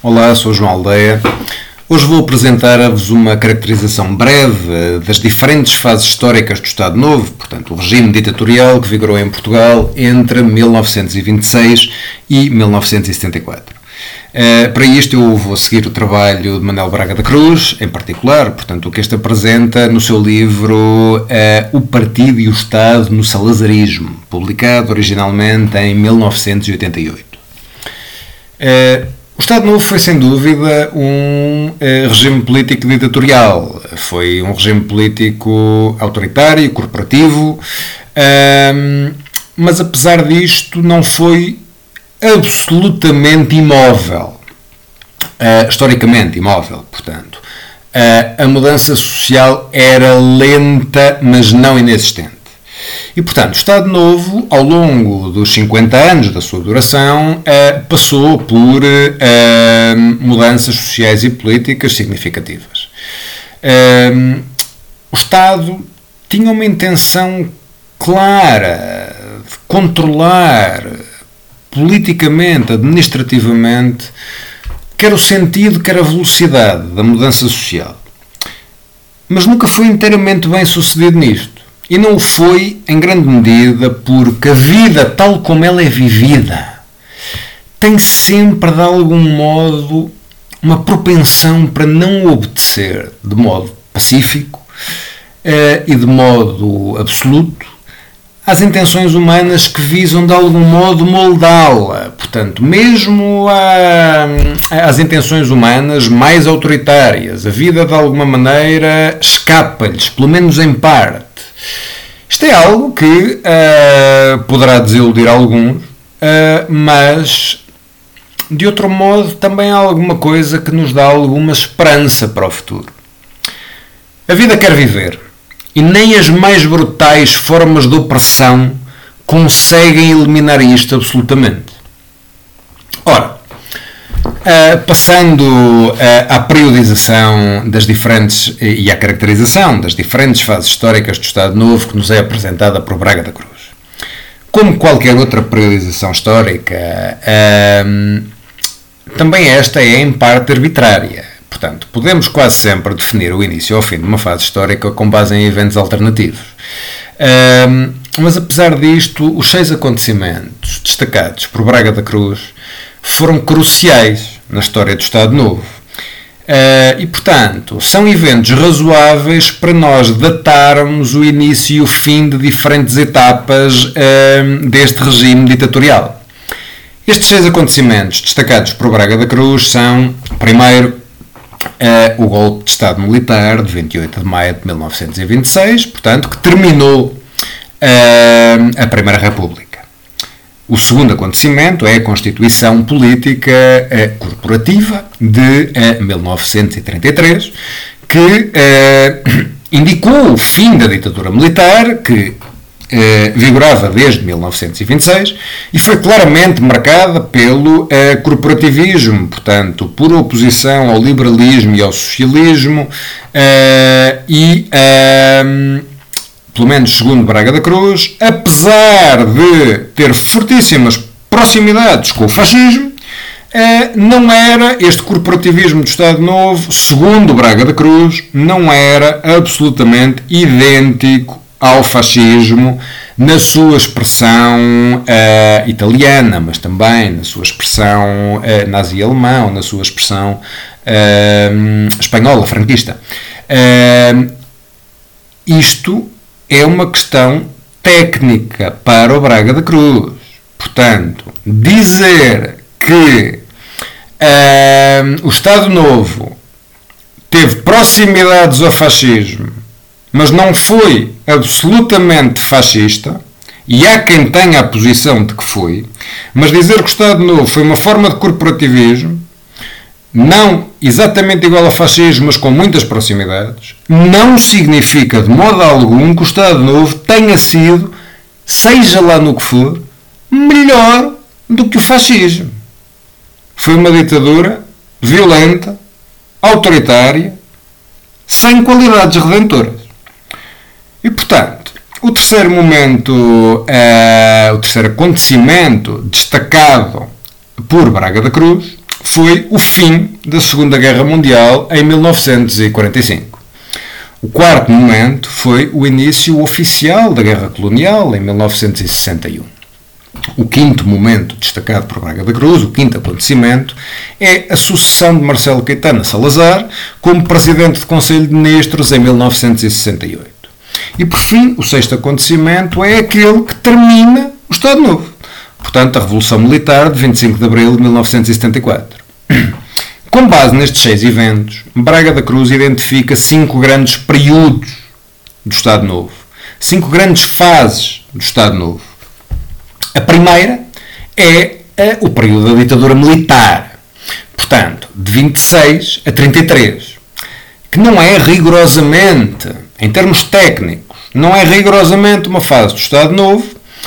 Olá, sou João Aldeia. Hoje vou apresentar-vos uma caracterização breve das diferentes fases históricas do Estado Novo, portanto, o regime ditatorial que vigorou em Portugal entre 1926 e 1974. Para isto eu vou seguir o trabalho de Manuel Braga da Cruz, em particular, portanto, o que este apresenta no seu livro O Partido e o Estado no Salazarismo, publicado originalmente em 1988. O Estado Novo foi, sem dúvida, um regime político ditatorial. Foi um regime político autoritário, corporativo, mas, apesar disto, não foi absolutamente imóvel. Historicamente imóvel, portanto. A mudança social era lenta, mas não inexistente. E, portanto, o Estado Novo, ao longo dos 50 anos da sua duração, passou por mudanças sociais e políticas significativas. O Estado tinha uma intenção clara de controlar politicamente, administrativamente, quer o sentido, quer a velocidade da mudança social. Mas nunca foi inteiramente bem sucedido nisto. E não o foi, em grande medida, porque a vida, tal como ela é vivida, tem sempre, de algum modo, uma propensão para não obedecer de modo pacífico e de modo absoluto às intenções humanas que visam, de algum modo, moldá-la. Portanto, mesmo às intenções humanas mais autoritárias, a vida, de alguma maneira, escapa-lhes, pelo menos em parte. Isto é algo que poderá desiludir alguns, mas, de outro modo, também há alguma coisa que nos dá alguma esperança para o futuro. A vida quer viver, e nem as mais brutais formas de opressão conseguem eliminar isto absolutamente. Ora, passando à periodização das diferentes e à caracterização das diferentes fases históricas do Estado Novo que nos é apresentada por Braga da Cruz. Como qualquer outra periodização histórica, também esta é em parte arbitrária. Portanto, podemos quase sempre definir o início ou o fim de uma fase histórica com base em eventos alternativos. Mas, apesar disto, os 6 acontecimentos destacados por Braga da Cruz foram cruciais na história do Estado Novo. E, portanto, são eventos razoáveis para nós datarmos o início e o fim de diferentes etapas deste regime ditatorial. Estes 6 acontecimentos destacados por Braga da Cruz são, primeiro, o golpe de Estado Militar de 28 de maio de 1926, portanto, que terminou a Primeira República. O segundo acontecimento é a Constituição Política Corporativa de 1933, que indicou o fim da ditadura militar, que vigorava desde 1926 e foi claramente marcada pelo corporativismo, portanto, por oposição ao liberalismo e ao socialismo pelo menos segundo Braga da Cruz, apesar de ter fortíssimas proximidades com o fascismo, não era este corporativismo do Estado Novo, segundo Braga da Cruz, não era absolutamente idêntico ao fascismo na sua expressão italiana, mas também na sua expressão nazi-alemã ou na sua expressão espanhola, franquista. Isto é uma questão técnica para o Braga da Cruz. Portanto, dizer que o Estado Novo teve proximidades ao fascismo, mas não foi absolutamente fascista, e há quem tenha a posição de que foi, mas dizer que o Estado Novo foi uma forma de corporativismo, não exatamente igual ao fascismo, mas com muitas proximidades, não significa de modo algum que o Estado Novo tenha sido, seja lá no que for, melhor do que o fascismo. Foi uma ditadura violenta, autoritária, sem qualidades redentoras. E, portanto, o terceiro momento, o terceiro acontecimento destacado por Braga da Cruz foi o fim da Segunda Guerra Mundial em 1945. O quarto momento foi o início oficial da Guerra Colonial em 1961. O quinto momento destacado por Braga da Cruz, o quinto acontecimento, é a sucessão de Marcelo Caetano a Salazar como Presidente do Conselho de Ministros em 1968. E, por fim, o sexto acontecimento é aquele que termina o Estado Novo. Portanto, a Revolução Militar de 25 de Abril de 1974. Com base nestes 6 eventos, Braga da Cruz identifica 5 grandes períodos do Estado Novo. 5 grandes fases do Estado Novo. A primeira é o período da ditadura militar. Portanto, de 26 a 33. Que não é rigorosamente, em termos técnicos, não é rigorosamente uma fase do Estado Novo,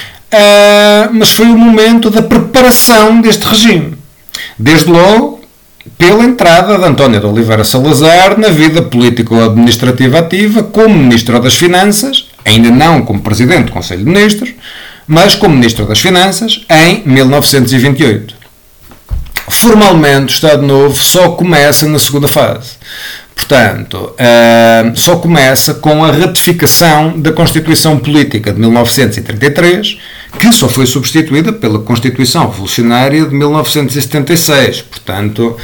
mas foi o momento da preparação deste regime. Desde logo, pela entrada de António de Oliveira Salazar na vida político-administrativa ativa como Ministro das Finanças, ainda não como Presidente do Conselho de Ministros, mas como Ministro das Finanças, em 1928. Formalmente, o Estado Novo só começa na segunda fase. Portanto, só começa com a ratificação da Constituição Política de 1933, que só foi substituída pela Constituição Revolucionária de 1976. Portanto,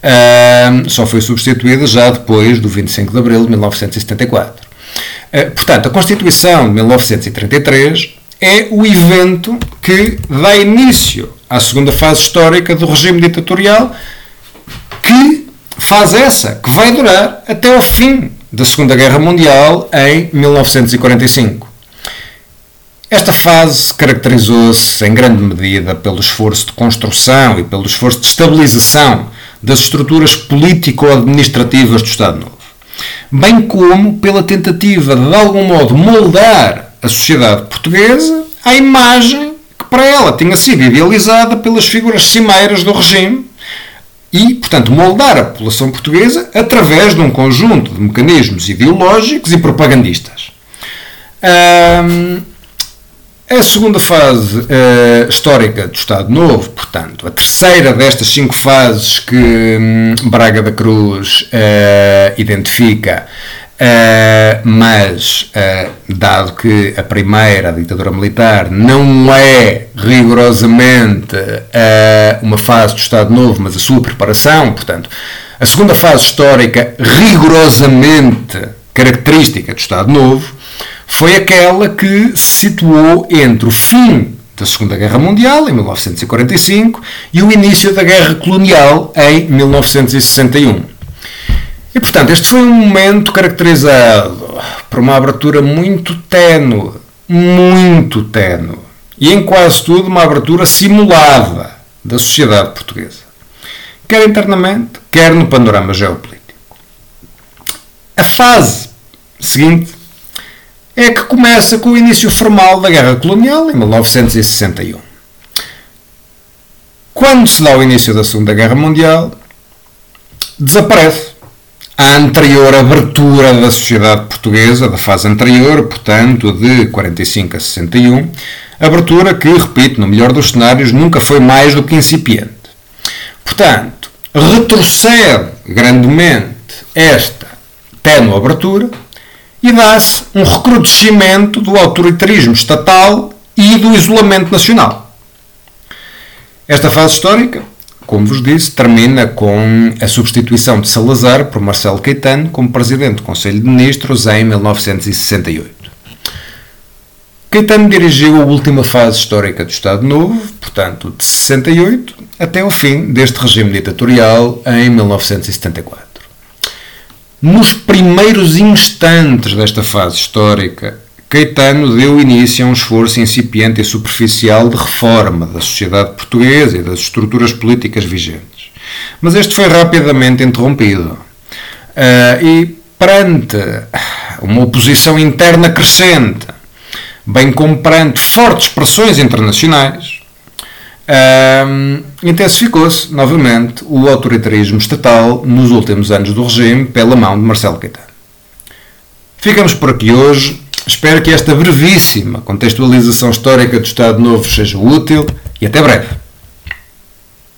só foi substituída já depois do 25 de Abril de 1974. Portanto, a Constituição de 1933 é o evento que dá início à segunda fase histórica do regime ditatorial, que faz essa, que vai durar até ao fim da Segunda Guerra Mundial em 1945. Esta fase caracterizou-se em grande medida pelo esforço de construção e pelo esforço de estabilização das estruturas político-administrativas do Estado Novo, bem como pela tentativa de algum modo moldar a sociedade portuguesa à imagem que para ela tinha sido idealizada pelas figuras cimeiras do regime e, portanto, moldar a população portuguesa através de um conjunto de mecanismos ideológicos e propagandistas. A segunda fase histórica do Estado Novo, portanto, a terceira destas 5 fases que Braga da Cruz identifica, mas, dado que a primeira, a ditadura militar, não é rigorosamente uma fase do Estado Novo, mas a sua preparação, portanto, a segunda fase histórica rigorosamente característica do Estado Novo foi aquela que se situou entre o fim da Segunda Guerra Mundial, em 1945, e o início da Guerra Colonial, em 1961. E, portanto, este foi um momento caracterizado por uma abertura muito ténue, e em quase tudo uma abertura simulada da sociedade portuguesa, quer internamente, quer no panorama geopolítico. A fase seguinte é que começa com o início formal da Guerra Colonial, em 1961. Quando se dá o início da Segunda Guerra Mundial, desaparece a anterior abertura da sociedade portuguesa, da fase anterior, portanto, de 45 a 61, abertura que, repito, no melhor dos cenários, nunca foi mais do que incipiente. Portanto, retrocede grandemente esta ténue abertura e dá-se um recrudescimento do autoritarismo estatal e do isolamento nacional. Esta fase histórica, como vos disse, termina com a substituição de Salazar por Marcelo Caetano como Presidente do Conselho de Ministros em 1968. Caetano dirigiu a última fase histórica do Estado Novo, portanto, de 68 até o fim deste regime ditatorial em 1974. Nos primeiros instantes desta fase histórica, Caetano deu início a um esforço incipiente e superficial de reforma da sociedade portuguesa e das estruturas políticas vigentes. Mas este foi rapidamente interrompido. E perante uma oposição interna crescente, bem como perante fortes pressões internacionais, intensificou-se novamente o autoritarismo estatal nos últimos anos do regime pela mão de Marcelo Caetano. Ficamos por aqui hoje. Espero que esta brevíssima contextualização histórica do Estado Novo seja útil e até breve.